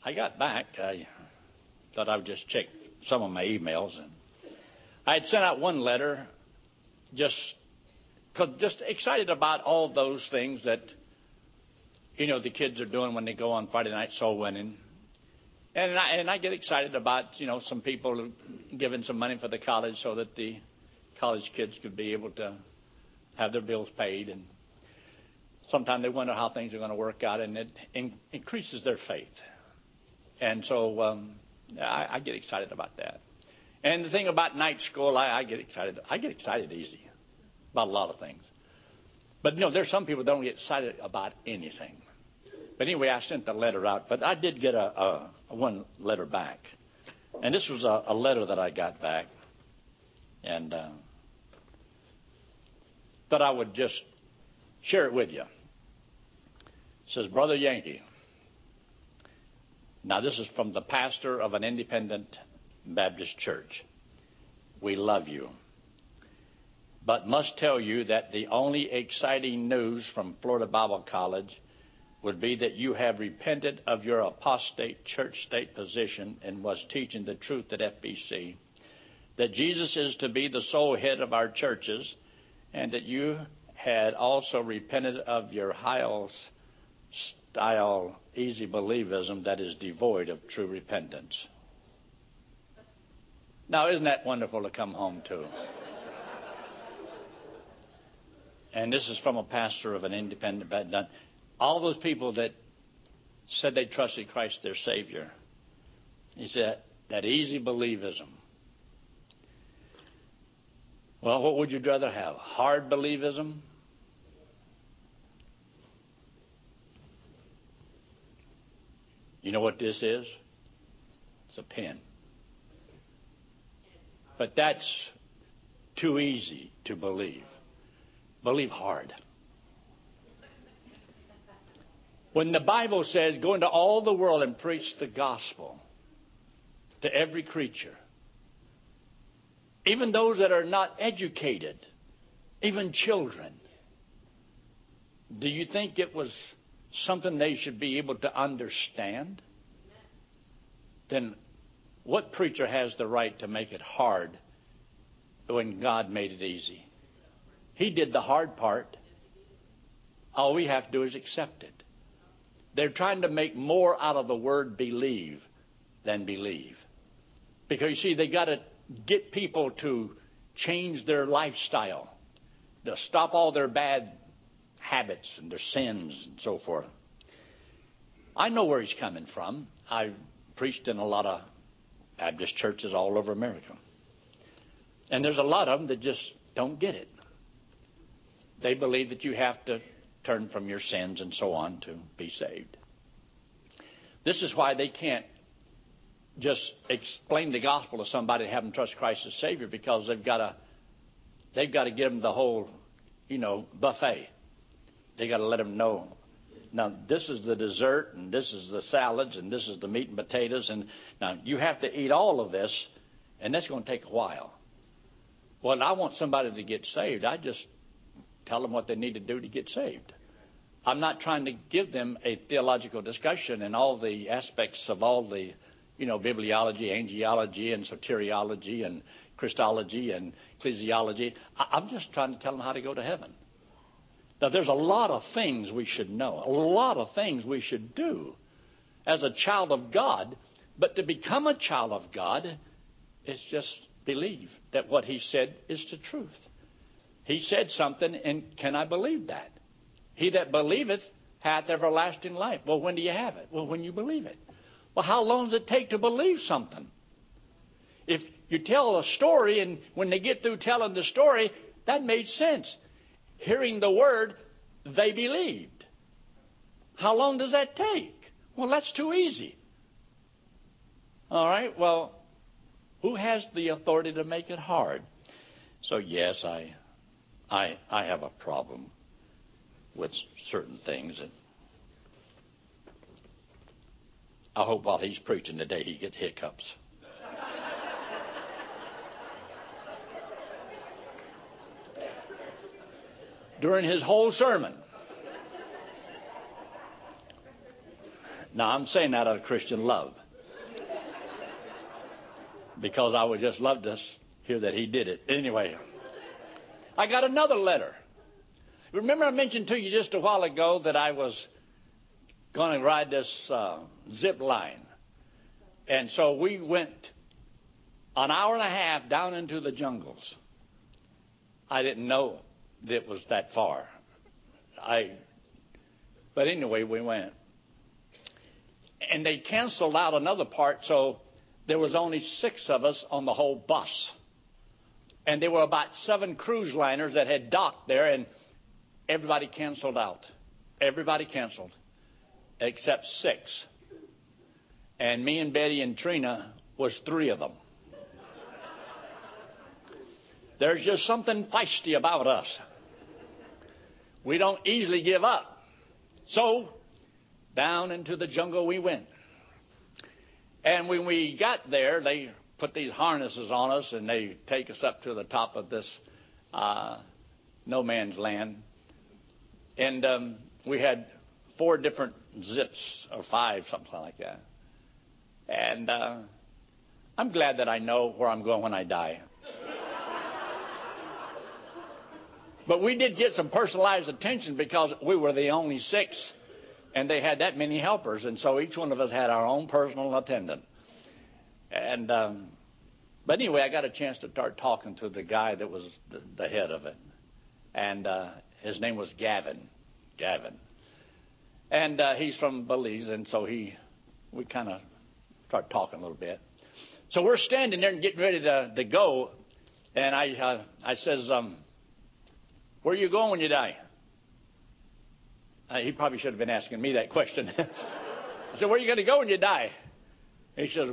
I got back. I thought I would just check some of my emails. And I had sent out one letter just excited about all those things that, the kids are doing when they go on Friday night soul winning. And I get excited about, some people giving some money for the college so that the college kids could be able to have their bills paid. And sometimes they wonder how things are going to work out, and it increases their faith. And so I get excited about that. And the thing about night school, I get excited. I get excited easy about a lot of things. But, there's some people that don't get excited about anything. But anyway, I sent the letter out. But I did get a one letter back. And this was a letter that I got back. And thought I would just share it with you. It says, Brother Yankee. Now, this is from the pastor of an independent Baptist church. We love you, but must tell you that the only exciting news from Florida Bible College would be that you have repented of your apostate church state position and was teaching the truth at FBC, that Jesus is to be the sole head of our churches, and that you had also repented of your Heil-style easy believism that is devoid of true repentance. Now, isn't that wonderful to come home to? And this is from a pastor of an independent Baptist. All those people that said they trusted Christ their Savior, he said, that easy believism. Well, what would you rather have? Hard believism? You know what this is? It's a pen. But that's too easy to believe. Believe hard. When the Bible says, go into all the world and preach the gospel to every creature, even those that are not educated, even children, do you think it was something they should be able to understand? Then what preacher has the right to make it hard when God made it easy? He did the hard part. All we have to do is accept it. They're trying to make more out of the word believe than believe. Because, you see, they got to get people to change their lifestyle, to stop all their bad habits and their sins and so forth. I know where he's coming from. I've preached in a lot of Baptist churches all over America. And there's a lot of them that just don't get it. They believe that you have to turn from your sins and so on to be saved. This is why they can't just explain the gospel to somebody and have them trust Christ as Savior, because they've got to give them the whole, buffet. They got to let them know. Now, this is the dessert, and this is the salads, and this is the meat and potatoes. And now you have to eat all of this, and that's going to take a while. Well, I want somebody to get saved. I just tell them what they need to do to get saved. I'm not trying to give them a theological discussion and all the aspects of all the, bibliology, angelology, and soteriology, and Christology, and ecclesiology. I'm just trying to tell them how to go to heaven. Now, there's a lot of things we should know, a lot of things we should do as a child of God. But to become a child of God is just believe that what he said is the truth. He said something, and can I believe that? He that believeth hath everlasting life. Well, when do you have it? Well, when you believe it. Well, how long does it take to believe something? If you tell a story, and when they get through telling the story, that made sense. Hearing the word, they believed. How long does that take? Well, that's too easy. All right, well, who has the authority to make it hard? So, yes, I have a problem with certain things. And I hope while he's preaching today he gets hiccups. During his whole sermon. Now, I'm saying that out of Christian love, because I would just love to hear that he did it. Anyway, I got another letter. Remember I mentioned to you just a while ago that I was going to ride this zip line. And so we went an hour and a half down into the jungles. I didn't know that it was that far. But anyway, we went. And they canceled out another part, so there was only 6 of us on the whole bus. And there were about 7 cruise liners that had docked there, and everybody canceled out. Everybody canceled, except 6. And me and Betty and Trina was 3 of them. There's just something feisty about us. We don't easily give up. So, down into the jungle we went. And when we got there, they put these harnesses on us, and they take us up to the top of this no man's land. And we had 4 different zips, or 5, something like that. And I'm glad that I know where I'm going when I die. But we did get some personalized attention because we were the only 6, and they had that many helpers. And so each one of us had our own personal attendant. And but anyway, I got a chance to start talking to the guy that was the head of it. And his name was Gavin. And he's from Belize, and so we kind of started talking a little bit. So we're standing there and getting ready to go. And I says, where are you going when you die? He probably should have been asking me that question. I said, where are you going to go when you die? He says,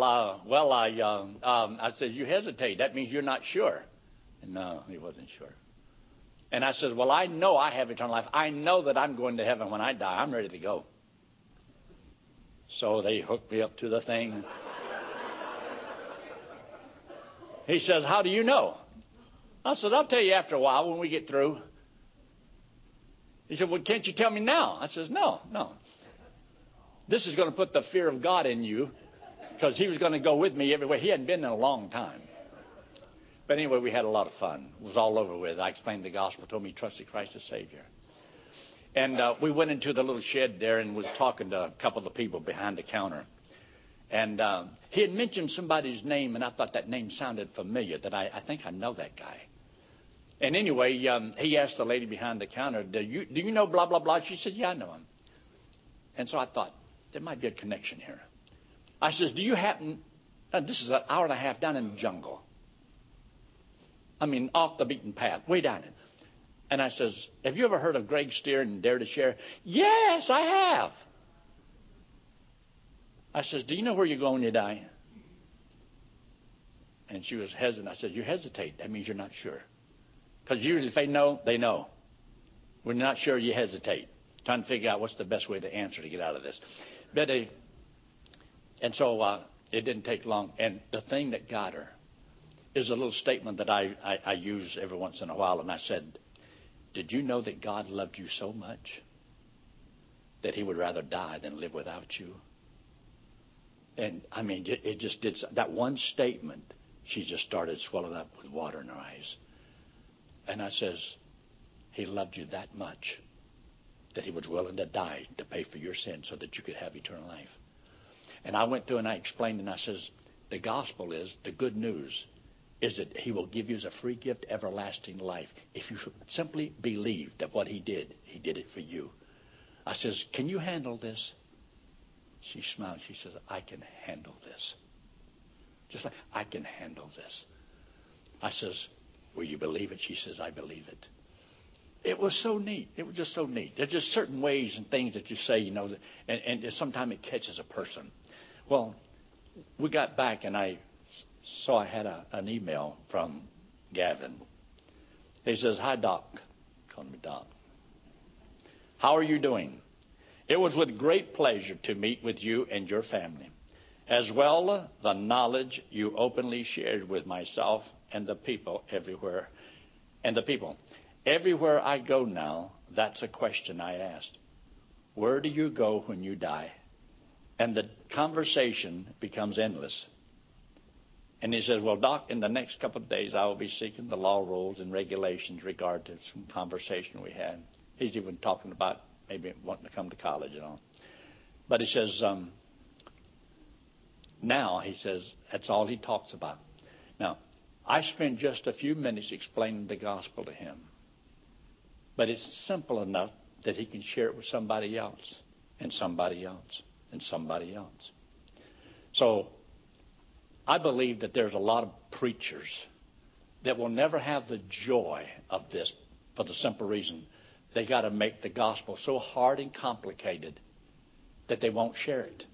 I said, you hesitate. That means you're not sure. And no, he wasn't sure. And I said, well, I know I have eternal life. I know that I'm going to heaven when I die. I'm ready to go. So they hooked me up to the thing. He says, how do you know? I said, I'll tell you after a while when we get through. He said, well, can't you tell me now? I says, no. This is going to put the fear of God in you, because he was going to go with me everywhere. He hadn't been in a long time. But anyway, we had a lot of fun. It was all over with. I explained the gospel, told me he trusted Christ as Savior. And we went into the little shed there and was talking to a couple of the people behind the counter. And he had mentioned somebody's name, and I thought that name sounded familiar, that I think I know that guy. And anyway, he asked the lady behind the counter, do you know blah, blah, blah? She said, yeah, I know him. And so I thought, there might be a connection here. I says, do you happen, this is an hour and a half down in the jungle. I mean, off the beaten path, way down it. And I says, have you ever heard of Greg Steer and Dare to Share? Yes, I have. I says, do you know where you're going when you die? And she was hesitant. I said, you hesitate. That means you're not sure. Because usually if they know, they know. When you're not sure, you hesitate. Trying to figure out what's the best way to answer to get out of this. And so it didn't take long. And the thing that got her is a little statement that I use every once in a while. And I said, did you know that God loved you so much that he would rather die than live without you? And I mean, it just did. That one statement, she just started swelling up with water in her eyes. And I says, he loved you that much that he was willing to die to pay for your sins so that you could have eternal life. And I went through and I explained, and I says, the gospel is, the good news is that he will give you as a free gift everlasting life if you simply believe that what he did it for you. I says, can you handle this? She smiled. She says, I can handle this. Just like, I can handle this. I says, will you believe it? She says, I believe it. It was so neat. It was just so neat. There's just certain ways and things that you say, you know, and sometimes it catches a person. Well, we got back, and I saw I had an email from Gavin. He says, hi, Doc. Call me Doc. How are you doing? It was with great pleasure to meet with you and your family, as well the knowledge you openly shared with myself and the people everywhere. Everywhere I go now, that's a question I asked. Where do you go when you die? And the conversation becomes endless. And he says, well, Doc, in the next couple of days, I will be seeking the law, rules, and regulations regard to some conversation we had. He's even talking about maybe wanting to come to college and all. But he says, now, he says, that's all he talks about. Now, I spent just a few minutes explaining the gospel to him. But it's simple enough that he can share it with somebody else, and somebody else, and somebody else. So, I believe that there's a lot of preachers that will never have the joy of this for the simple reason they got to make the gospel so hard and complicated that they won't share it.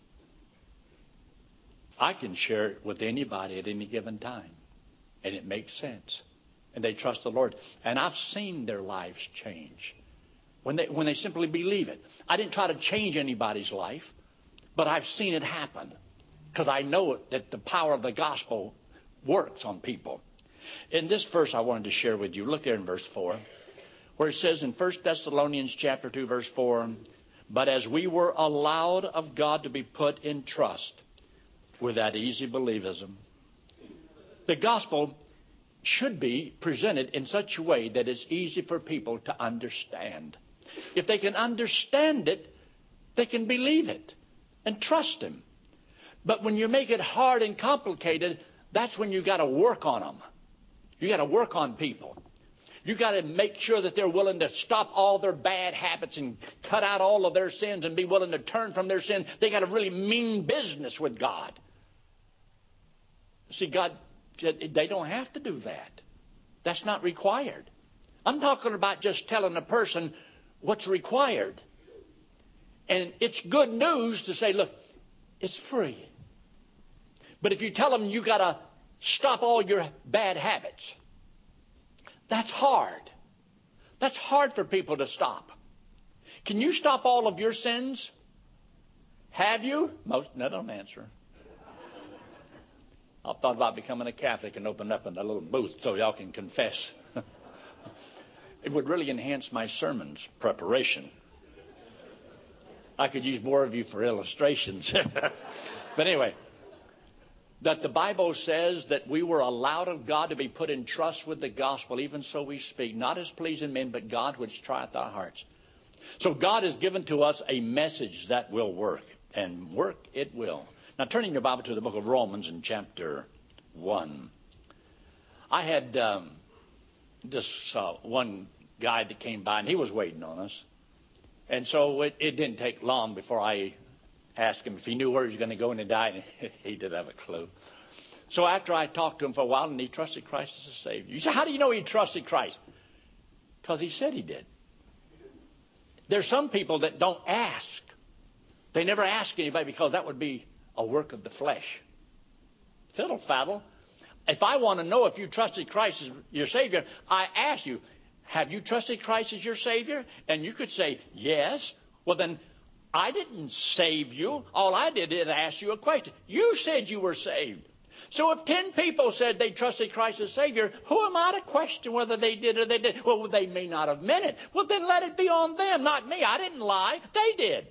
I can share it with anybody at any given time, and it makes sense. And they trust the Lord. And I've seen their lives change when they simply believe it. I didn't try to change anybody's life, but I've seen it happen because I know that the power of the gospel works on people. In this verse I wanted to share with you, look there in verse 4, where it says in 1 Thessalonians chapter 2, verse 4, but as we were allowed of God to be put in trust with that easy believism, the gospel should be presented in such a way that it's easy for people to understand. If they can understand it, they can believe it and trust Him. But when you make it hard and complicated, that's when you got to work on them. You got to work on people. You got to make sure that they're willing to stop all their bad habits and cut out all of their sins and be willing to turn from their sin. They got to really mean business with God. See, God said they don't have to do that. That's not required. I'm talking about just telling a person what's required. And it's good news to say, look, it's free. But if you tell them you got to stop all your bad habits, that's hard. That's hard for people to stop. Can you stop all of your sins? Have you? Most, no, don't answer. I've thought about becoming a Catholic and opening up in a little booth so y'all can confess. It would really enhance my sermon's preparation. I could use more of you for illustrations. But anyway, that the Bible says that we were allowed of God to be put in trust with the gospel, even so we speak, not as pleasing men, but God which trieth our hearts. So God has given to us a message that will work, and work it will. Now, turning your Bible to the book of Romans in chapter 1. I had this one guy that came by, and he was waiting on us. And so it didn't take long before I asked him if he knew where he was going to go when he died. And he didn't have a clue. So after I talked to him for a while, and he trusted Christ as a Savior. You say, how do you know he trusted Christ? Because he said he did. There's some people that don't ask. They never ask anybody because that would be a work of the flesh. Fiddle faddle. If I want to know if you trusted Christ as your Savior, I ask you, have you trusted Christ as your Savior? And you could say, yes. Well, then I didn't save you. All I did is ask you a question. You said you were saved. So if 10 people said they trusted Christ as Savior, who am I to question whether they did or they didn't? Well, they may not have meant it. Well, then let it be on them, not me. I didn't lie. They did.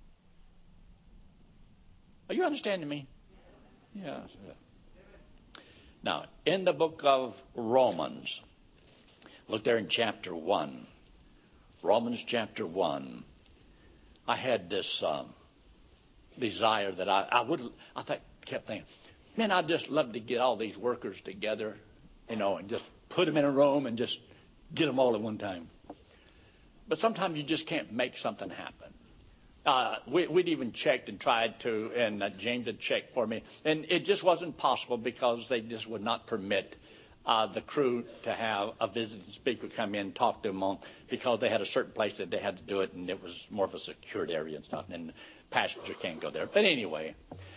Are you understanding me? Yes. Now, in the book of Romans, look there in chapter 1. Romans chapter 1. I had this desire that kept thinking, man, I'd just love to get all these workers together, and just put them in a room and just get them all at one time. But sometimes you just can't make something happen. We'd even checked and tried to, and James had checked for me, and it just wasn't possible because they just would not permit the crew to have a visiting speaker come in and talk to them on, because they had a certain place that they had to do it, and it was more of a secured area and stuff, and passengers can't go there. But anyway,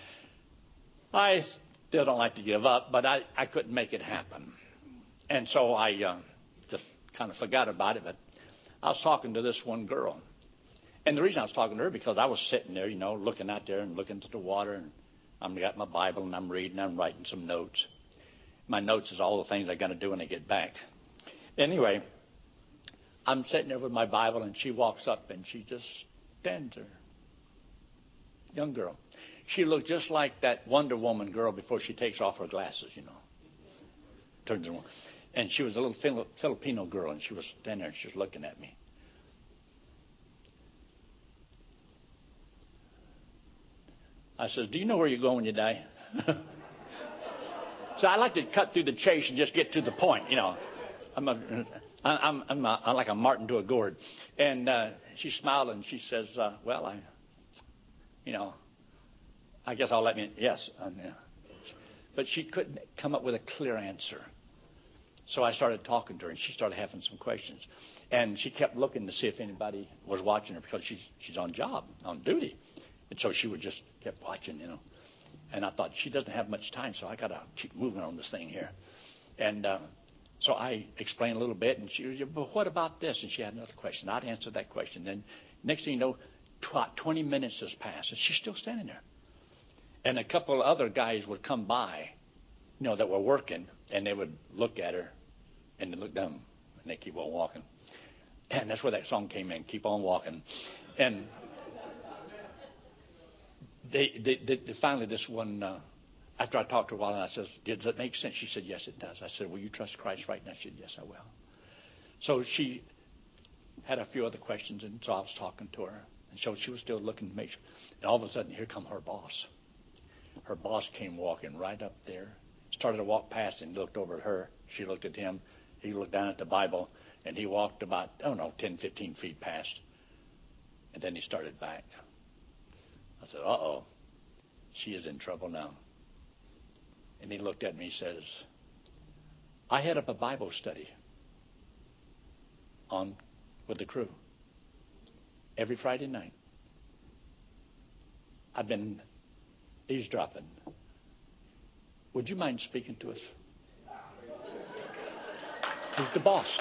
I still don't like to give up, but I couldn't make it happen. And so I just kind of forgot about it, but I was talking to this one girl. And the reason I was talking to her, because I was sitting there, looking out there and looking to the water, and I've got my Bible, and I'm reading, I'm writing some notes. My notes is all the things I got to do when I get back. Anyway, I'm sitting there with my Bible, and she walks up, and she just stands there. young girl. She looked just like that Wonder Woman girl before she takes off her glasses, Turns around. And she was a little Filipino girl, and she was standing there, and she was looking at me. I says, do you know where you're going when you die? So I like to cut through the chase and just get to the point, I'm like a marten to a gourd. And she smiled and she says, well, I guess I'll let me, yes. But she couldn't come up with a clear answer. So I started talking to her, and she started having some questions. And she kept looking to see if anybody was watching her, because she's on duty. And so she would just kept watching, And I thought, she doesn't have much time, so I got to keep moving on this thing here. And so I explained a little bit, and she was, but what about this? And she had another question. I'd answered that question. Then next thing you know, 20 minutes has passed, and she's still standing there. And a couple of other guys would come by, that were working, and they would look at her, and they look down, and they keep on walking. And that's where that song came in, Keep On Walking. And they finally, this one, after I talked to her a while, and I says, does it make sense? She said, yes, it does. I said, will you trust Christ right now? She said, yes, I will. So she had a few other questions, and so I was talking to her. And so she was still looking to make sure. And all of a sudden, here come her boss. Her boss came walking right up there, started to walk past and looked over at her. She looked at him. He looked down at the Bible, and he walked about, 10, 15 feet past. And then he started back. I said, uh-oh, she is in trouble now. And he looked at me and says, I head up a Bible study with the crew every Friday night. I've been eavesdropping. Would you mind speaking to us? He's the boss.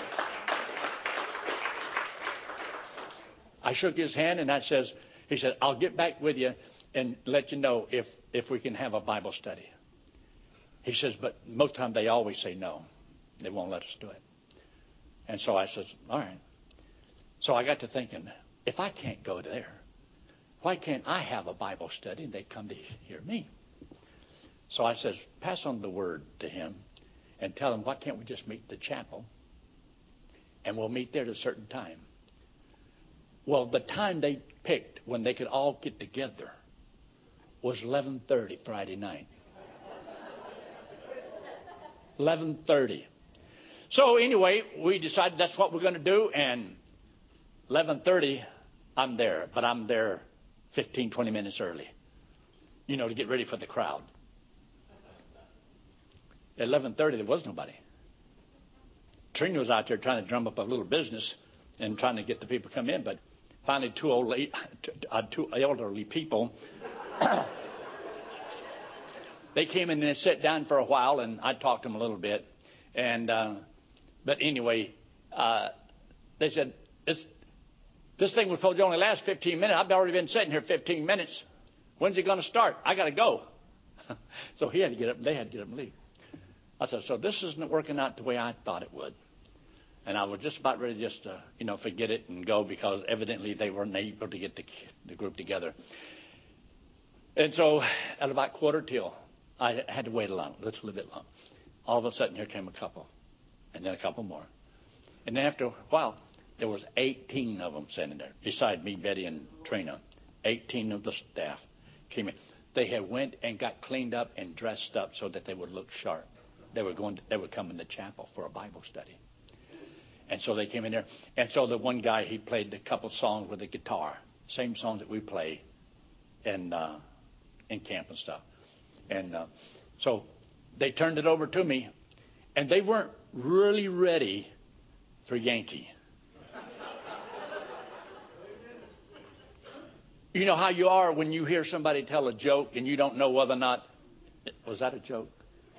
I shook his hand, and he said, I'll get back with you and let you know if we can have a Bible study. He says, but most of the time they always say no. They won't let us do it. And so I says, all right. So I got to thinking, if I can't go there, why can't I have a Bible study and they come to hear me? So I says, pass on the word to him and tell him, why can't we just meet at the chapel, and we'll meet there at a certain time. Well, the time they picked when they could all get together was 11:30 Friday night. 11:30. So anyway, we decided that's what we're going to do, and 11:30, I'm there, but I'm there 15, 20 minutes early, to get ready for the crowd. At 11:30, there was nobody. Trina was out there trying to drum up a little business and trying to get the people to come in, but finally two elderly people, they came in and they sat down for a while, and I talked to them a little bit. And but anyway, they said, this thing was supposed to only last 15 minutes. I've already been sitting here 15 minutes. When's it going to start? I got to go. So he had to get up, and they had to get up and leave. I said, so this isn't working out the way I thought it would. And I was just about ready just to, forget it and go, because evidently they weren't able to get the group together. And so at about 1:15, I had to wait a little bit long. All of a sudden, here came a couple, and then a couple more. And then after a while, there was 18 of them sitting there, beside me, Betty, and Trina. 18 of the staff came in. They had went and got cleaned up and dressed up so that they would look sharp. They were coming to chapel for a Bible study. And so they came in there. And so the one guy, he played a couple songs with the guitar, same songs that we play in camp and stuff. And so they turned it over to me, and they weren't really ready for Yankee. You know how you are when you hear somebody tell a joke and you don't know whether or not, was that a joke?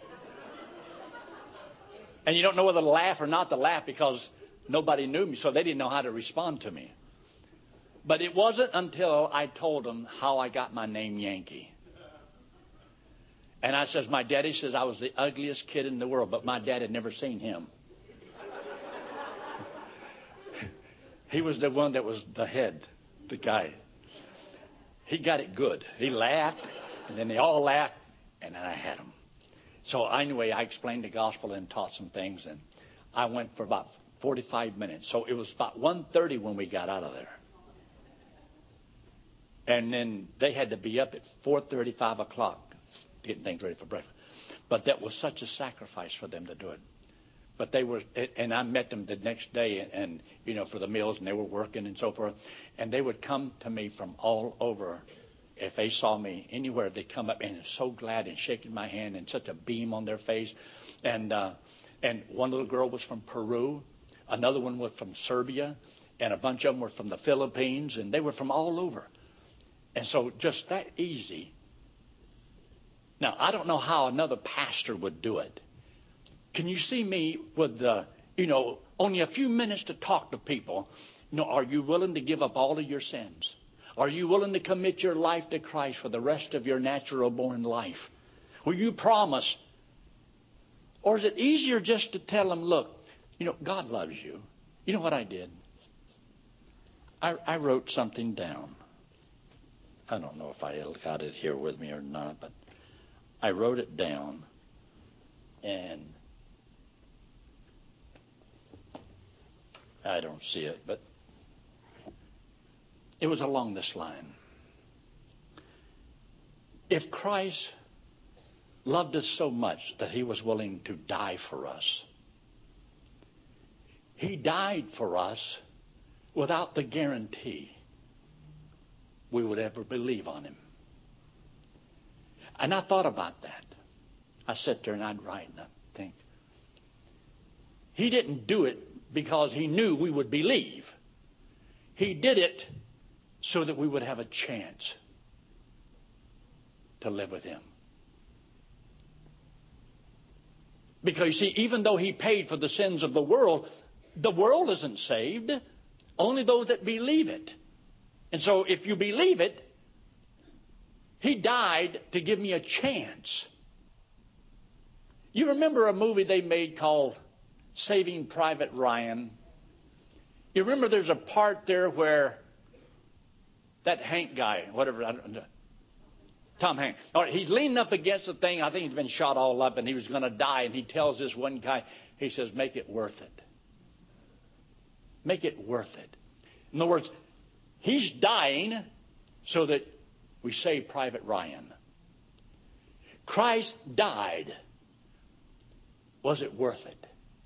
And you don't know whether to laugh or not to laugh, because nobody knew me, so they didn't know how to respond to me. But it wasn't until I told them how I got my name Yankee. And I says, my daddy says I was the ugliest kid in the world, but my dad had never seen him. He was the one that was the head, the guy. he got it good. He laughed, and then they all laughed, and then I had him. So anyway, I explained the gospel and taught some things, and I went for about 45 minutes. So it was about 1:30 when we got out of there. And then they had to be up at 4:30, 5 o'clock, getting things ready for breakfast. But that was such a sacrifice for them to do it. But they were, and I met them the next day, and you know, for the meals, and they were working and so forth. And they would come to me from all over. If they saw me anywhere, they'd come up and so glad and shaking my hand and such a beam on their face. And one little girl was from Peru, another one was from Serbia, and a bunch of them were from the Philippines, and they were from all over. And so just that easy. Now, I don't know how another pastor would do it. Can you see me with only a few minutes to talk to people? Are you willing to give up all of your sins? Are you willing to commit your life to Christ for the rest of your natural born life? Will you promise? Or is it easier just to tell them, look, God loves you. You know what I did? I wrote something down. I don't know if I got it here with me or not, but I wrote it down, and I don't see it, but it was along this line. If Christ loved us so much that he was willing to die for us, he died for us without the guarantee we would ever believe on him. And I thought about that. I sat there and I'd write and I'd think. He didn't do it because he knew we would believe. He did it so that we would have a chance to live with him. Because you see, even though he paid for the sins of the world isn't saved. Only those that believe it. And so if you believe it, he died to give me a chance. You remember a movie they made called Saving Private Ryan? You remember there's a part there where that Hank guy, whatever, Tom Hanks, all right, he's leaning up against the thing. I think he's been shot all up and he was going to die. And he tells this one guy, he says, make it worth it. Make it worth it. In other words, he's dying so that we save Private Ryan. Christ died. Was it worth it?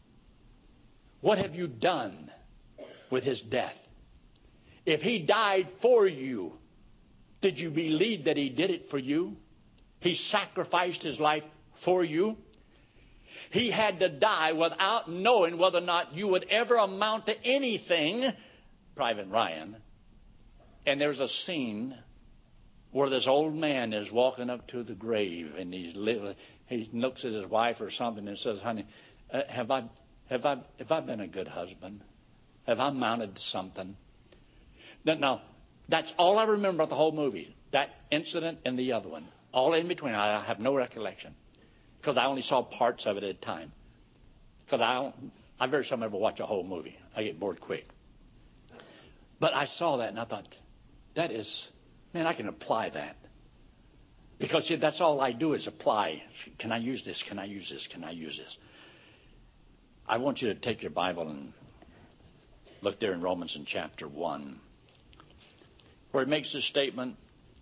What have you done with his death? If he died for you, did you believe that he did it for you? He sacrificed his life for you. He had to die without knowing whether or not you would ever amount to anything, Private Ryan. And there's a scene where this old man is walking up to the grave, and he looks at his wife or something and says, honey, have I been a good husband? Have I amounted to something? Now, that's all I remember about the whole movie, that incident and the other one. All in between, I have no recollection, because I only saw parts of it at a time. Because I very seldom ever watch a whole movie. I get bored quick. But I saw that and I thought, that is, man, I can apply that. Because see, that's all I do is apply. Can I use this? Can I use this? Can I use this? I want you to take your Bible and look there in Romans in chapter 1, where it makes this statement,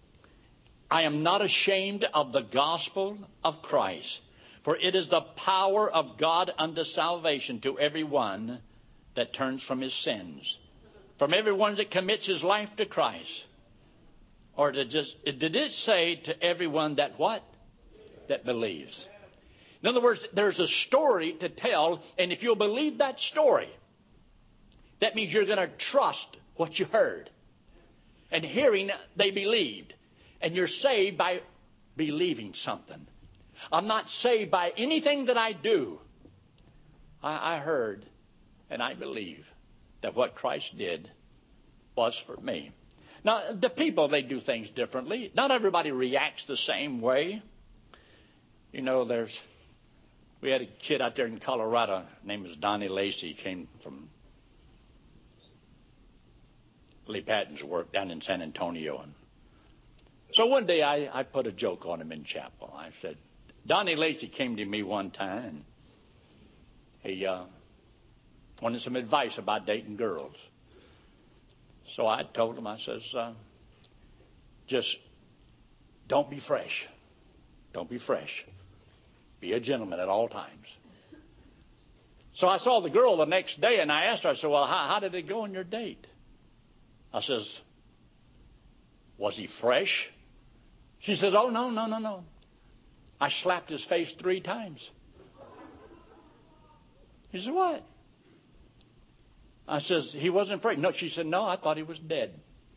I am not ashamed of the gospel of Christ, for it is the power of God unto salvation to everyone that turns from his sins, from everyone that commits his life to Christ. Or did it say to everyone that what? That believes. In other words, there's a story to tell, and if you'll believe that story, that means you're going to trust what you heard. And hearing, they believed. And you're saved by believing something. I'm not saved by anything that I do. I heard and I believe that what Christ did was for me. Now, the people, they do things differently. Not everybody reacts the same way. You know, we had a kid out there in Colorado. His name was Donnie Lacey. He came from Lee Patton's work down in San Antonio. And So one day I put a joke on him in chapel. I said, Donnie Lacey came to me one time, and he wanted some advice about dating girls. So I told him, I says, just don't be fresh. Don't be fresh. Be a gentleman at all times. So I saw the girl the next day, and I asked her, I said, well, how did it go on your date? I says, was he fresh? She says, oh, no. I slapped his face 3 times. He said, what? I says, he wasn't fresh. No, she said, no, I thought he was dead.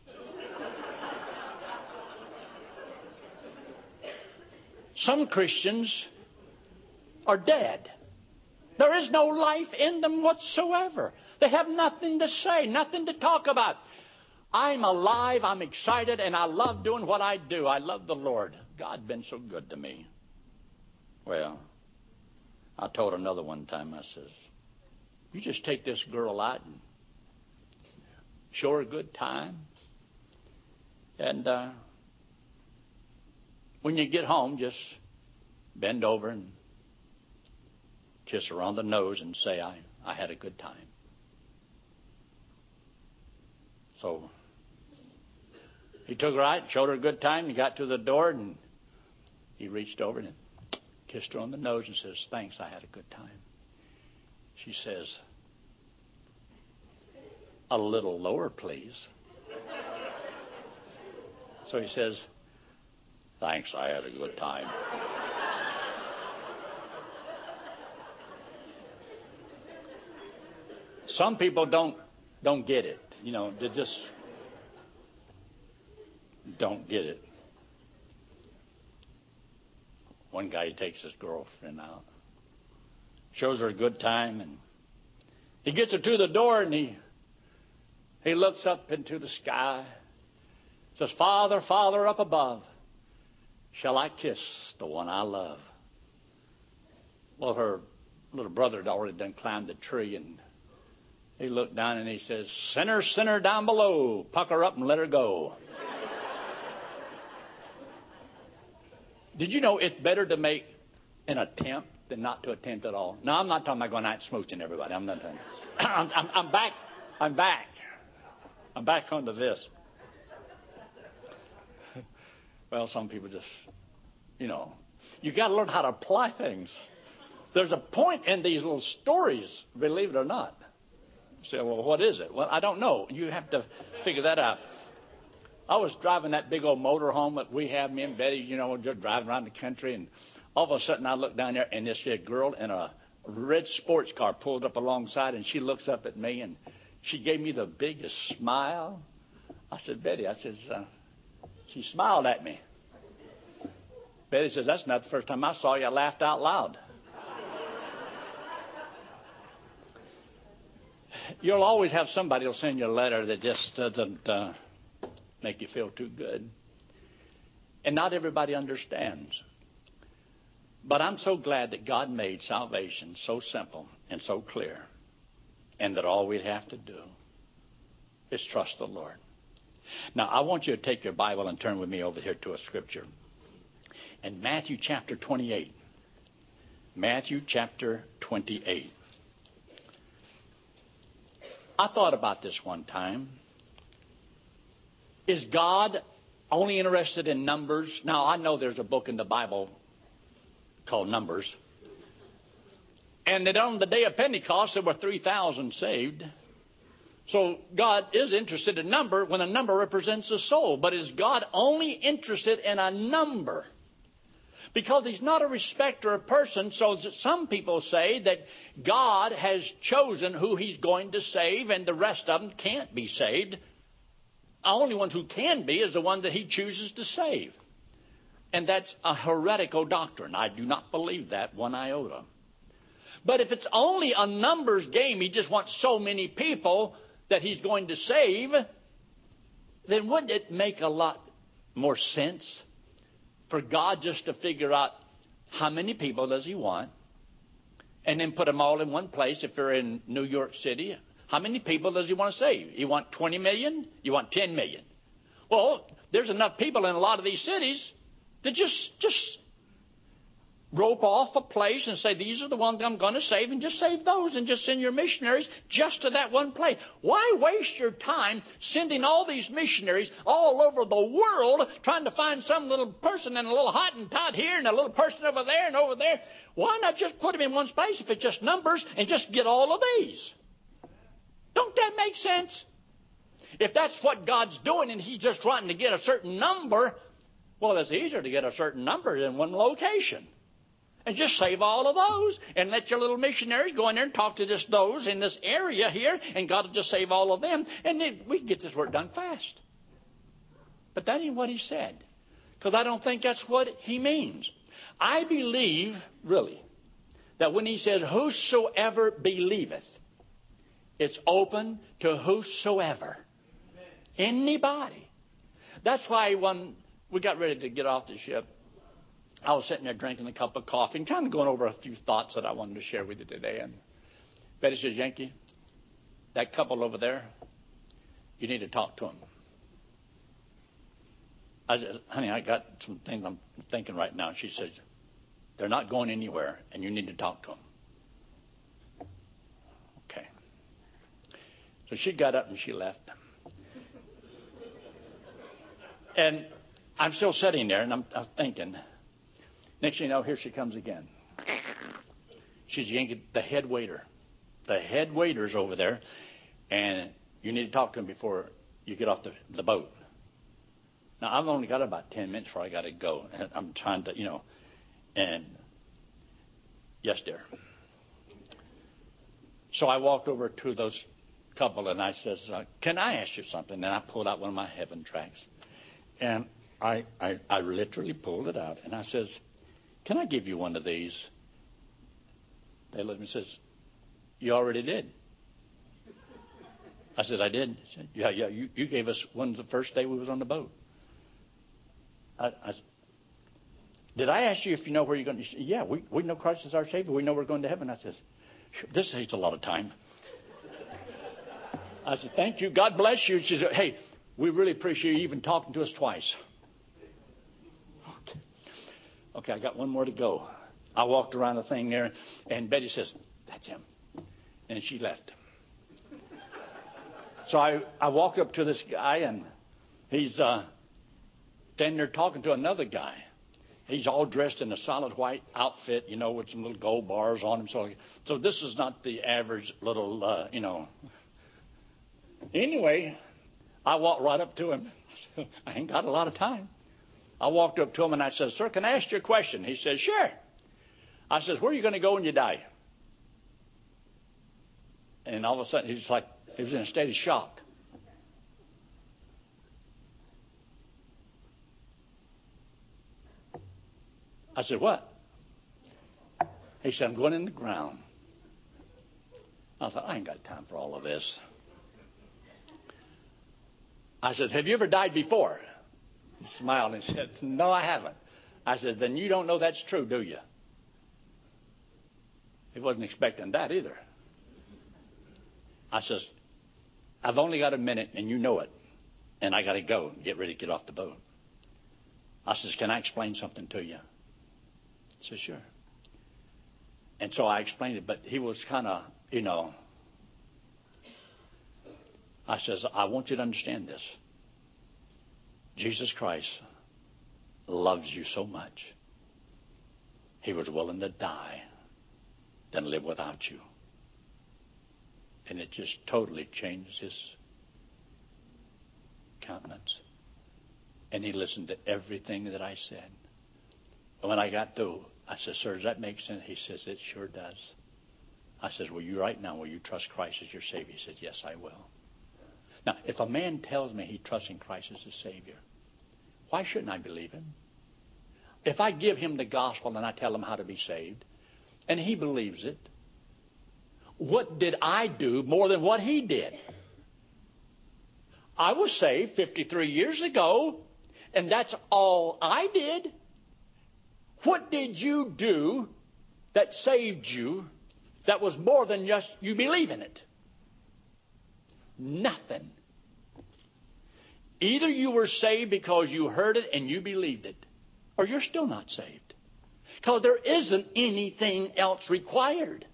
Some Christians are dead. There is no life in them whatsoever. They have nothing to say, nothing to talk about. I'm alive, I'm excited, and I love doing what I do. I love the Lord. God's been so good to me. Well, I told another one time, I says, you just take this girl out and show her a good time. And when you get home, just bend over and kiss her on the nose and say, I had a good time. So he took her out, showed her a good time. He got to the door, and he reached over and kissed her on the nose and says, thanks, I had a good time. She says, a little lower, please. So he says, thanks, I had a good time. Some people don't get it. You know, they just don't get it. One guy takes his girlfriend out, shows her a good time, and he gets her to the door, and he looks up into the sky, says, Father, Father up above, shall I kiss the one I love? Well, her little brother had already done climbed the tree, and he looked down and he says, sinner, sinner down below, pucker up and let her go. Did you know it's better to make an attempt than not to attempt at all? No, I'm not talking about going out and smooching everybody. I'm not talking. I'm back. I'm back onto this. Well, some people just, you got to learn how to apply things. There's a point in these little stories, believe it or not. You say, well, what is it? Well, I don't know. You have to figure that out. I was driving that big old motorhome that we have, me and Betty, just driving around the country, and all of a sudden I look down there, and this girl in a red sports car pulled up alongside, and she looks up at me, and she gave me the biggest smile. I said, Betty, she smiled at me. Betty says, that's not the first time I saw you. I laughed out loud. You'll always have somebody who'll send you a letter that just doesn't make you feel too good. And not everybody understands. But I'm so glad that God made salvation so simple and so clear, and that all we have to do is trust the Lord. Now, I want you to take your Bible and turn with me over here to a scripture. In Matthew chapter 28. Matthew chapter 28. I thought about this one time. Is God only interested in numbers? Now, I know there's a book in the Bible called Numbers. And that on the day of Pentecost, there were 3,000 saved. So God is interested in number when a number represents a soul. But is God only interested in a number? Because he's not a respecter of persons. So some people say that God has chosen who he's going to save, and the rest of them can't be saved. The only one who can be is the one that he chooses to save. And that's a heretical doctrine. I do not believe that one iota. But if it's only a numbers game, he just wants so many people that he's going to save, then wouldn't it make a lot more sense for God just to figure out how many people does he want, and then put them all in one place? If they're in New York City, how many people does he want to save? You want 20 million? You want 10 million? Well, there's enough people in a lot of these cities that just rope off a place and say, these are the ones I'm going to save, and just save those and just send your missionaries just to that one place. Why waste your time sending all these missionaries all over the world trying to find some little person and a little Hottentot here and a little person over there and over there? Why not just put them in one space if it's just numbers and just get all of these? Don't that make sense? If that's what God's doing and He's just trying to get a certain number, well, it's easier to get a certain number in one location. And just save all of those and let your little missionaries go in there and talk to just those in this area here, and God will just save all of them, and then we can get this work done fast. But that ain't what He said, because I don't think that's what He means. I believe, really, that when He says, whosoever believeth, it's open to whosoever. Anybody. That's why when we got ready to get off the ship, I was sitting there drinking a cup of coffee and kind of going over a few thoughts that I wanted to share with you today. And Betty says, Yankee, that couple over there, you need to talk to them. I said, honey, I got some things I'm thinking right now. She says, they're not going anywhere, and you need to talk to them. Okay. So she got up and she left. And I'm still sitting there, and I'm thinking. Next thing you know, here she comes again. She's Yankee, the head waiter. The head waiter's over there, and you need to talk to him before you get off the boat. Now, I've only got about 10 minutes before I got to go. And I'm trying to, and yes, dear. So I walked over to those couple, and I says, can I ask you something? And I pulled out one of my heaven tracts. And I literally pulled it out, and I says, can I give you one of these? They looked at me and says, you already did. I said, I did. He said, yeah, you gave us one the first day we was on the boat. Did I ask you if you know where you're going to? She said, yeah, we know Christ is our Savior. We know we're going to heaven. I says, this takes a lot of time. I said, thank you. God bless you. She said, hey, we really appreciate you even talking to us twice. Okay, I got one more to go. I walked around the thing there, and Betty says, that's him. And she left. So I walked up to this guy, and he's standing there talking to another guy. He's all dressed in a solid white outfit, with some little gold bars on him. So this is not the average little, Anyway, I walked right up to him. I ain't got a lot of time. I walked up to him and I said, sir, can I ask you a question? He says, sure. I says, where are you going to go when you die? And all of a sudden, he was in a state of shock. I said, what? He said, I'm going in the ground. I thought, I ain't got time for all of this. I said, have you ever died before? He smiled and said, no, I haven't. I said, then you don't know that's true, do you? He wasn't expecting that either. I says, I've only got a minute and you know it. And I got to go and get ready to get off the boat. I says, can I explain something to you? He says, sure. And so I explained it, but he was kind of, I says, I want you to understand this. Jesus Christ loves you so much. He was willing to die than live without you. And it just totally changed his countenance. And he listened to everything that I said. And when I got through, I said, sir, does that make sense? He says, it sure does. I says, will you trust Christ as your Savior? He says, yes, I will. Now, if a man tells me he trusts in Christ as his Savior, why shouldn't I believe him? If I give him the gospel and I tell him how to be saved, and he believes it, what did I do more than what he did? I was saved 53 years ago, and that's all I did. What did you do that saved you that was more than just you believe in it? Nothing. Either you were saved because you heard it and you believed it, or you're still not saved. Because there isn't anything else required.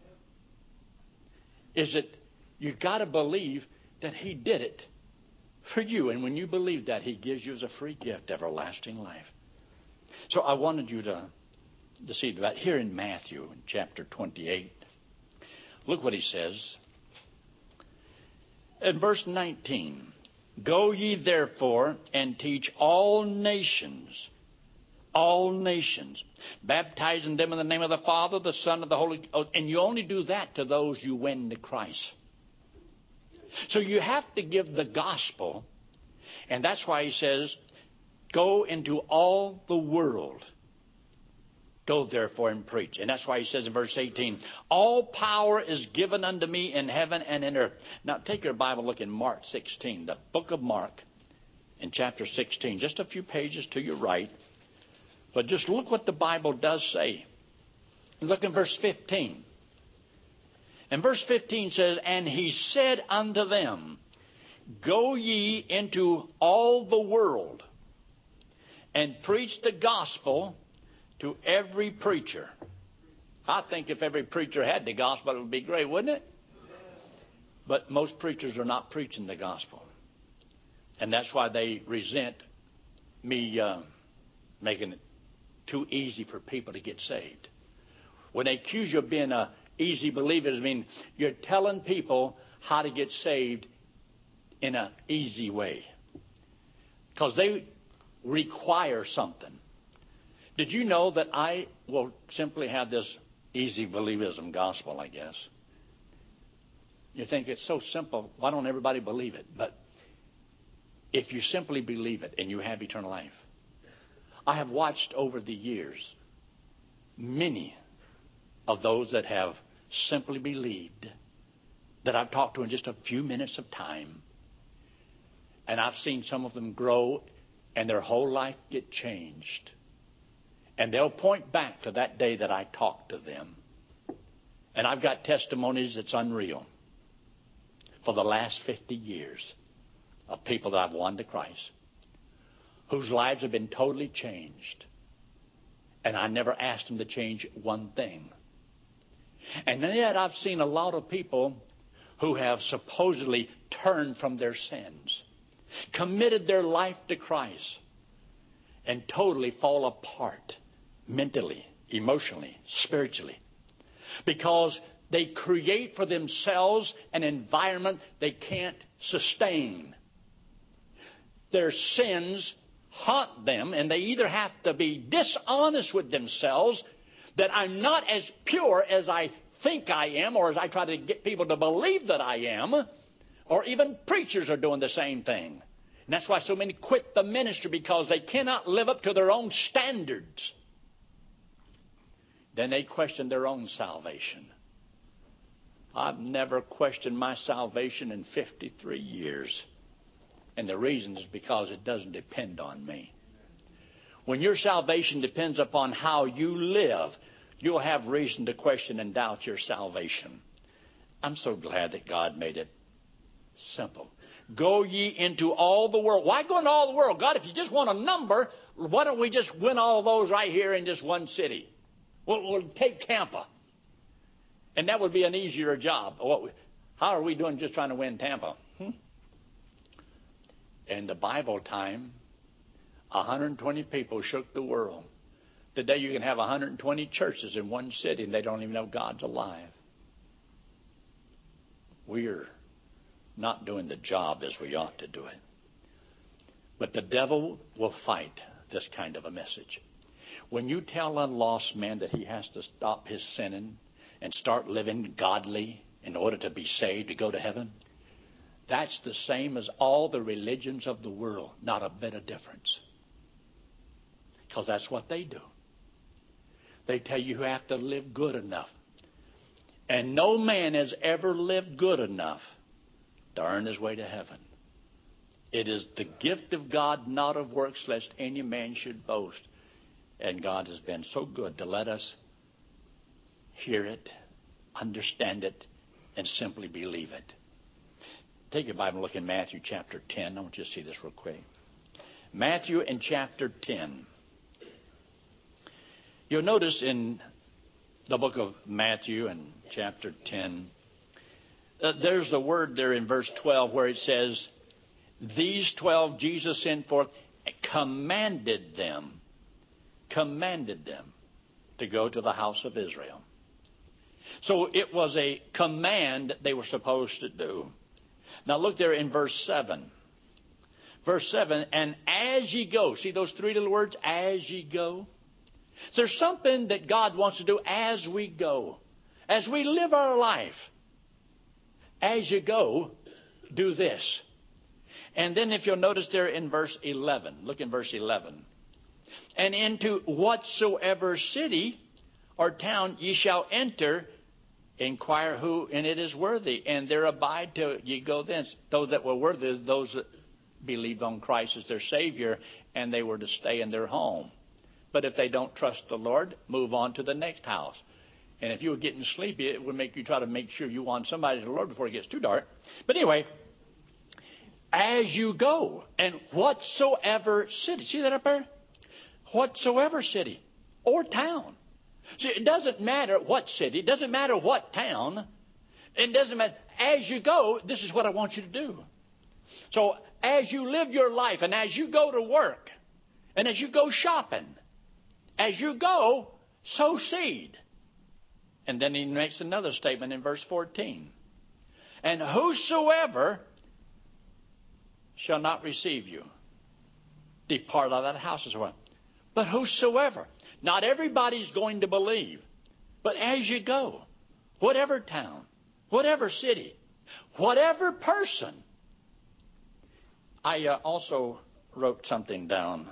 Is it you've got to believe that He did it for you. And when you believe that, He gives you as a free gift everlasting life. So I wanted you to see that here in Matthew in chapter 28. Look what He says. In verse 19. Go ye therefore and teach all nations, baptizing them in the name of the Father, the Son, and the Holy Ghost. And you only do that to those you win to Christ. So you have to give the gospel, and that's why He says, go into all the world. Go therefore and preach. And that's why He says in verse 18, all power is given unto me in heaven and in earth. Now take your Bible, look in Mark 16, the book of Mark in chapter 16, just a few pages to your right. But just look what the Bible does say. Look in verse 15. And verse 15 says, and He said unto them, go ye into all the world and preach the gospel to every preacher. I think if every preacher had the gospel, it would be great, wouldn't it? But most preachers are not preaching the gospel. And that's why they resent me making it too easy for people to get saved. When they accuse you of being an easy believer, I mean, you're telling people how to get saved in an easy way. Because they require something. Did you know that I will simply have this easy believism gospel, I guess? You think it's so simple, why don't everybody believe it? But if you simply believe it and you have eternal life. I have watched over the years many of those that have simply believed that I've talked to in just a few minutes of time. And I've seen some of them grow and their whole life get changed. And they'll point back to that day that I talked to them. And I've got testimonies that's unreal for the last 50 years of people that I've won to Christ, whose lives have been totally changed. And I never asked them to change one thing. And yet I've seen a lot of people who have supposedly turned from their sins, committed their life to Christ, and totally fall apart mentally, emotionally, spiritually, because they create for themselves an environment they can't sustain. Their sins haunt them, and they either have to be dishonest with themselves, that I'm not as pure as I think I am, or as I try to get people to believe that I am, or even preachers are doing the same thing. And that's why so many quit the ministry, because they cannot live up to their own standards. Then they question their own salvation. I've never questioned my salvation in 53 years. And the reason is because it doesn't depend on me. When your salvation depends upon how you live, you'll have reason to question and doubt your salvation. I'm so glad that God made it simple. Go ye into all the world. Why go into all the world? God, if you just want a number, why don't we just win all those right here in just one city? We'll take Tampa. And that would be an easier job. How are we doing just trying to win Tampa? In the Bible time, 120 people shook the world. Today you can have 120 churches in one city and they don't even know God's alive. We're not doing the job as we ought to do it. But the devil will fight this kind of a message. When you tell a lost man that he has to stop his sinning and start living godly in order to be saved, to go to heaven, that's the same as all the religions of the world. Not a bit of difference. Because that's what they do. They tell you have to live good enough. And no man has ever lived good enough to earn his way to heaven. It is the gift of God, not of works, lest any man should boast. And God has been so good to let us hear it, understand it, and simply believe it. Take your Bible and look in Matthew chapter 10. I want you to see this real quick. Matthew in chapter 10. You'll notice in the book of Matthew in chapter 10, there's the word there in verse 12 where it says, these 12 Jesus sent forth, commanded them to go to the house of Israel. So it was a command they were supposed to do. Now look there in verse 7. Verse 7, and as ye go, see those three little words, as ye go? So there's something that God wants to do as we go, as we live our life. As you go, do this. And then if you'll notice there in verse 11, look in verse 11. And into whatsoever city or town ye shall enter, inquire who in it is worthy, and there abide till ye go thence. Those that were worthy, those that believed on Christ as their Savior, and they were to stay in their home. But if they don't trust the Lord, move on to the next house. And if you were getting sleepy, it would make you try to make sure you want somebody to the Lord before it gets too dark. But anyway, as you go, and whatsoever city, see that up there? Whatsoever city or town. See, it doesn't matter what city, it doesn't matter what town, it doesn't matter. As you go, this is what I want you to do. So as you live your life, and as you go to work, and as you go shopping, as you go, sow seed. And then he makes another statement in verse 14. And whosoever shall not receive you, depart out of that house as well. But whosoever, not everybody's going to believe. But as you go, whatever town, whatever city, whatever person. I also wrote something down.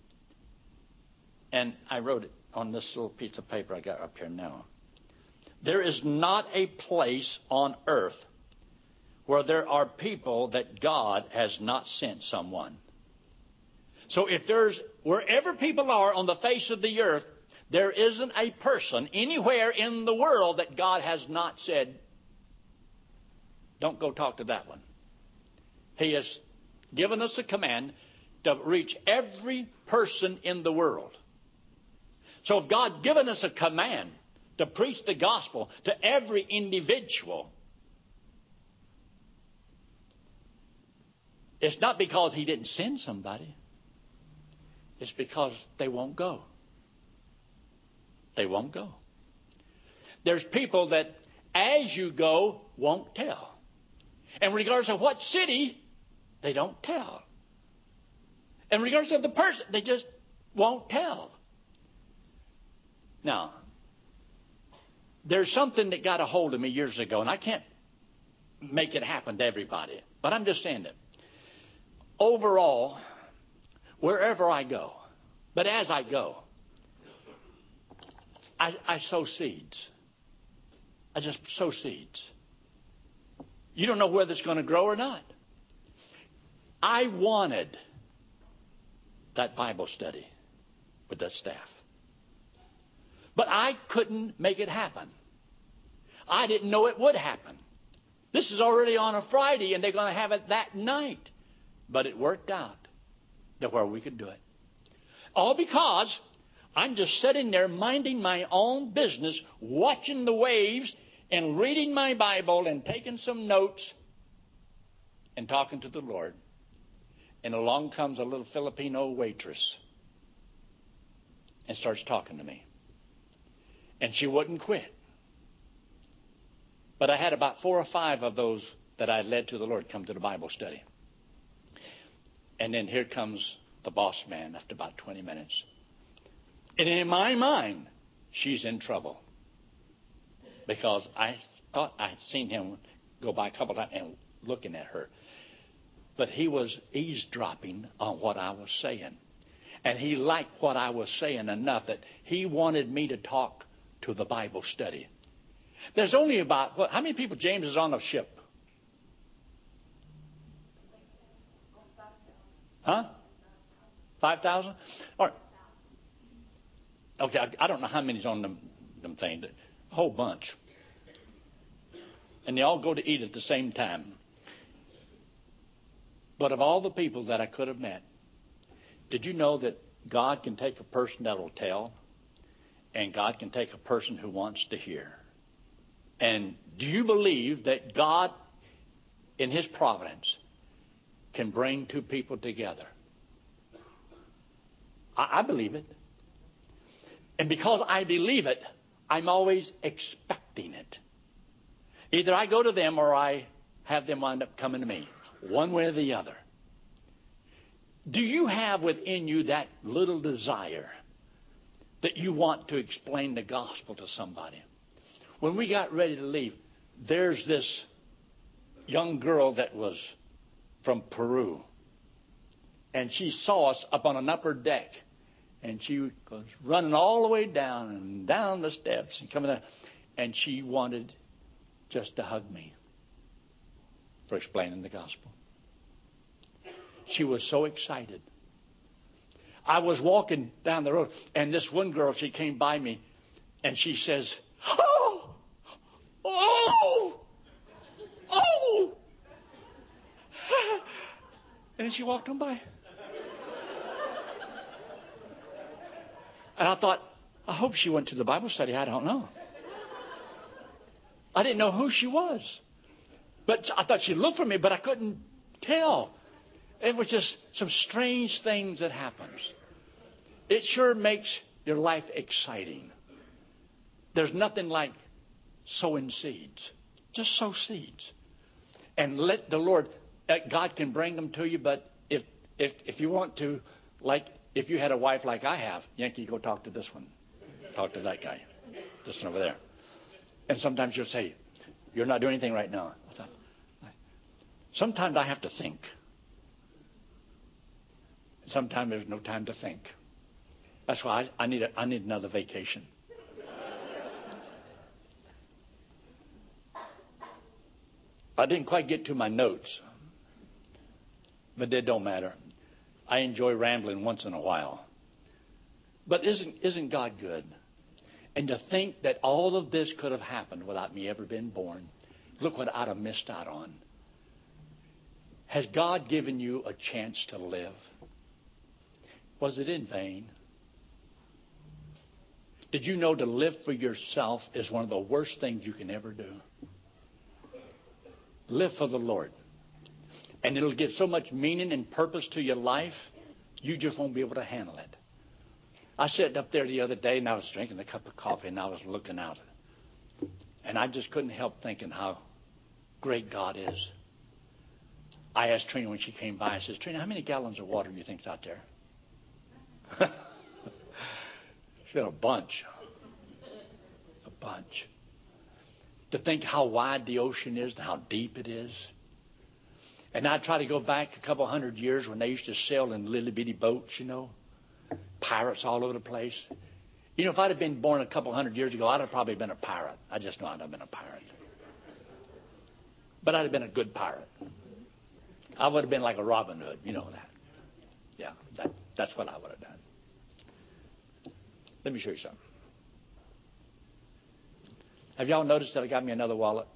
And I wrote it on this little piece of paper I got up here now. There is not a place on earth where there are people that God has not sent someone. So if there's, wherever people are on the face of the earth, there isn't a person anywhere in the world that God has not said, don't go talk to that one. He has given us a command to reach every person in the world. So if God given us a command to preach the gospel to every individual, it's not because he didn't send somebody. It's because they won't go. They won't go. There's people that, as you go, won't tell. And regardless of what city, they don't tell. And regardless of the person, they just won't tell. Now, there's something that got a hold of me years ago, and I can't make it happen to everybody, but I'm just saying that. Overall, wherever I go, but as I go, I sow seeds. I just sow seeds. You don't know whether it's going to grow or not. I wanted that Bible study with that staff. But I couldn't make it happen. I didn't know it would happen. This is already on a Friday, and they're going to have it that night. But it worked out to where we could do it. All because I'm just sitting there minding my own business, watching the waves, and reading my Bible, and taking some notes, and talking to the Lord. And along comes a little Filipino waitress and starts talking to me. And she wouldn't quit. But I had about 4 or 5 of those that I led to the Lord come to the Bible study. And then here comes the boss man after about 20 minutes. And in my mind, she's in trouble. Because I thought I had seen him go by a couple of times and looking at her. But he was eavesdropping on what I was saying. And he liked what I was saying enough that he wanted me to talk to the Bible study. There's only about, how many people, James, is on a ship? Huh? 5,000? All right. Okay, I don't know how many's on them things. A whole bunch. And they all go to eat at the same time. But of all the people that I could have met, did you know that God can take a person that will tell, and God can take a person who wants to hear? And do you believe that God, in His providence, can bring two people together? I believe it. And because I believe it, I'm always expecting it. Either I go to them or I have them wind up coming to me, one way or the other. Do you have within you that little desire that you want to explain the gospel to somebody? When we got ready to leave, there's this young girl that was from Peru. And she saw us up on an upper deck. And she was running all the way down and down the steps and coming down. And she wanted just to hug me for explaining the gospel. She was so excited. I was walking down the road, and this one girl, she came by me, and she says, "Oh! Oh! Oh!" And then she walked on by. And I thought, I hope she went to the Bible study. I don't know. I didn't know who she was. But I thought she looked for me, but I couldn't tell. It was just some strange things that happens. It sure makes your life exciting. There's nothing like sowing seeds. Just sow seeds. And let the Lord, God can bring them to you, but if you want to, like if you had a wife like I have, Yankee, go talk to this one. Talk to that guy. This one over there. And sometimes you'll say, "You're not doing anything right now." I thought, sometimes I have to think. Sometimes there's no time to think. That's why I need another vacation. I didn't quite get to my notes, but it don't matter. I enjoy rambling once in a while. But isn't God good? And to think that all of this could have happened without me ever being born. Look what I'd have missed out on. Has God given you a chance to live? Was it in vain? Did you know to live for yourself is one of the worst things you can ever do? Live for the Lord. And it'll give so much meaning and purpose to your life, you just won't be able to handle it. I sat up there the other day and I was drinking a cup of coffee and I was looking out. And I just couldn't help thinking how great God is. I asked Trina when she came by, I says, "Trina, how many gallons of water do you think's out there?" She said, "A bunch." A bunch. To think how wide the ocean is and how deep it is. And I try to go back a couple hundred years when they used to sail in little bitty boats, pirates all over the place. If I'd have been born a couple hundred years ago, I'd have probably been a pirate. I just know I'd have been a pirate. But I'd have been a good pirate. I would have been like a Robin Hood, you know that. Yeah, that's what I would have done. Let me show you something. Have y'all noticed that I got me another wallet?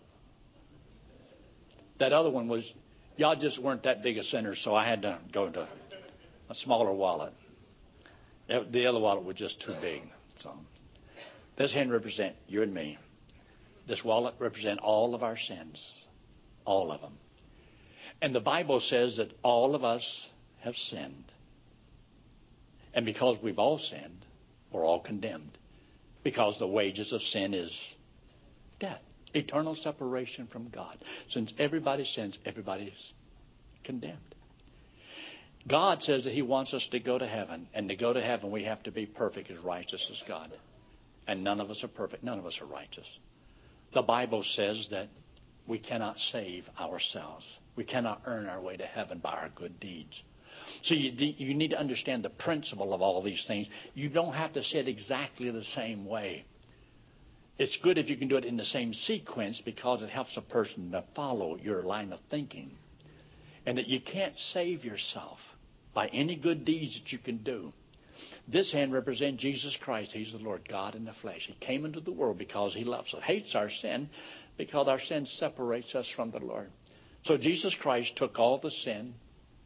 That other one was, y'all just weren't that big a sinner, so I had to go to a smaller wallet. The other wallet was just too big. So this hand represents you and me. This wallet represents all of our sins. All of them. And the Bible says that all of us have sinned. And because we've all sinned, we're all condemned. Because the wages of sin is death. Eternal separation from God. Since everybody sins, everybody's condemned. God says that He wants us to go to heaven. And to go to heaven, we have to be perfect, as righteous as God. And none of us are perfect. None of us are righteous. The Bible says that we cannot save ourselves. We cannot earn our way to heaven by our good deeds. So you need to understand the principle of all these things. You don't have to say it exactly the same way. It's good if you can do it in the same sequence because it helps a person to follow your line of thinking. And that you can't save yourself by any good deeds that you can do. This hand represents Jesus Christ. He's the Lord God in the flesh. He came into the world because He loves us. Hates our sin because our sin separates us from the Lord. So Jesus Christ took all the sin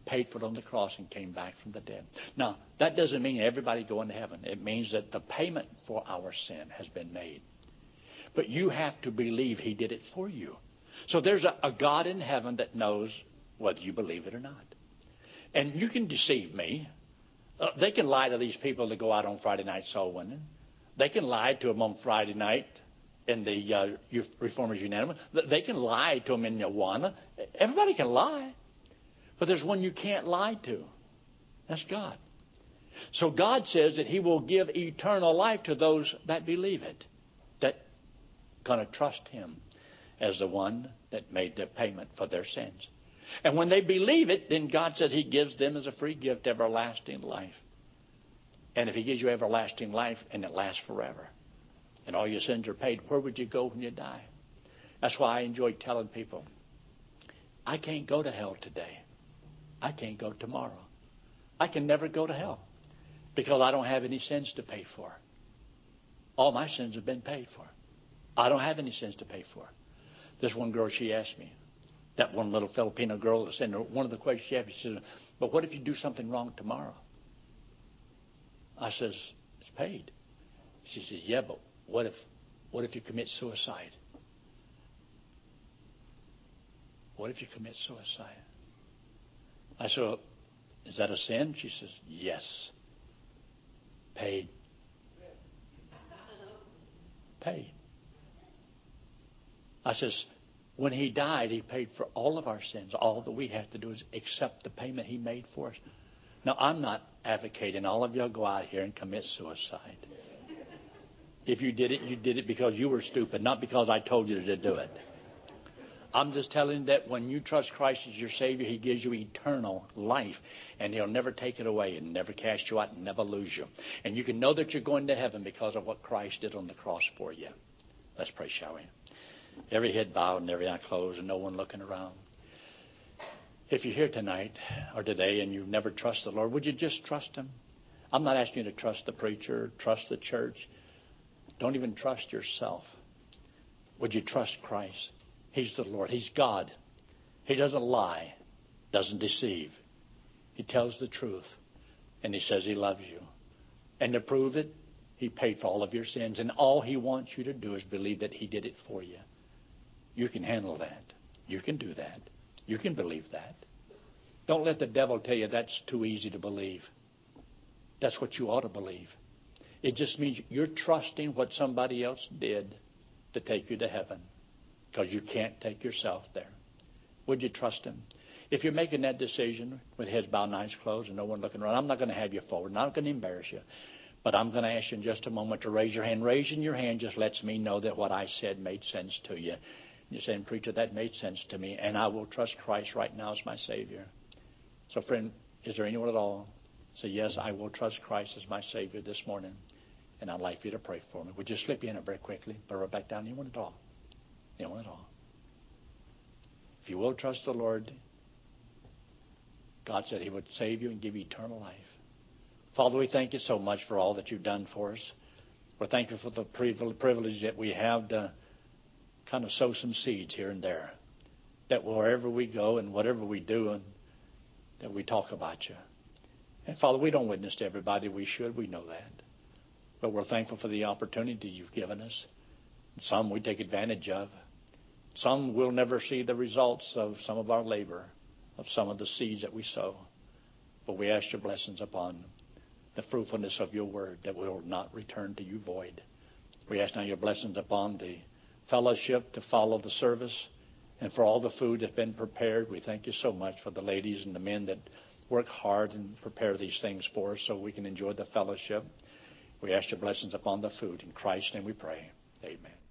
paid for it on the cross, and came back from the dead. Now, that doesn't mean everybody going to heaven. It means that the payment for our sin has been made. But you have to believe he did it for you. So there's a God in heaven that knows whether you believe it or not. And you can deceive me. They can lie to these people that go out on Friday night soul winning. They can lie to them on Friday night in the Reformers Unanimous. They can lie to them in Awana. Everybody can lie. But there's one you can't lie to. That's God. So God says that he will give eternal life to those that believe it, that going to trust him as the one that made the payment for their sins. And when they believe it, then God says he gives them as a free gift everlasting life. And if he gives you everlasting life and it lasts forever, and all your sins are paid, where would you go when you die? That's why I enjoy telling people, I can't go to hell today. I can't go tomorrow. I can never go to hell because I don't have any sins to pay for. All my sins have been paid for. I don't have any sins to pay for. This one girl, she asked me, that one little Filipino girl that said, one of the questions she asked me, she said, but what if you do something wrong tomorrow? I says, it's paid. She says, yeah, but what if you commit suicide? What if you commit suicide? I said, is that a sin? She says, yes. Paid. Paid. I says, when he died, he paid for all of our sins. All that we have to do is accept the payment he made for us. Now, I'm not advocating all of y'all go out here and commit suicide. If you did it because you were stupid, not because I told you to do it. I'm just telling you that when you trust Christ as your Savior, he gives you eternal life. And he'll never take it away and never cast you out and never lose you. And you can know that you're going to heaven because of what Christ did on the cross for you. Let's pray, shall we? Every head bowed and every eye closed and no one looking around. If you're here tonight or today and you've never trusted the Lord, would you just trust him? I'm not asking you to trust the preacher, trust the church. Don't even trust yourself. Would you trust Christ? He's the Lord. He's God. He doesn't lie, doesn't deceive. He tells the truth, and he says he loves you. And to prove it, he paid for all of your sins, and all he wants you to do is believe that he did it for you. You can handle that. You can do that. You can believe that. Don't let the devil tell you that's too easy to believe. That's what you ought to believe. It just means you're trusting what somebody else did to take you to heaven, because you can't take yourself there. Would you trust him? If you're making that decision with heads bowed and eyes closed and no one looking around, I'm not going to have you forward. I'm not going to embarrass you. But I'm going to ask you in just a moment to raise your hand. Raising your hand just lets me know that what I said made sense to you. You're saying, preacher, that made sense to me, and I will trust Christ right now as my Savior. So, friend, is there anyone at all? Say, yes, I will trust Christ as my Savior this morning, and I'd like for you to pray for me. Would you slip in it very quickly? Put it back down. Anyone at all? Anyone at all? If you will trust the Lord, God said he would save you and give you eternal life. Father, we thank you so much for all that you've done for us. We're thankful for the privilege that we have to kind of sow some seeds here and there, that wherever we go and whatever we do, and that we talk about you. And Father, we don't witness to everybody we should. We know that. But we're thankful for the opportunity you've given us. Some we take advantage of. Some will never see the results of some of our labor, of some of the seeds that we sow. But we ask your blessings upon the fruitfulness of your word, that will not return to you void. We ask now your blessings upon the fellowship to follow the service, and for all the food that's been prepared. We thank you so much for the ladies and the men that work hard and prepare these things for us so we can enjoy the fellowship. We ask your blessings upon the food. In Christ's name we pray. Amen.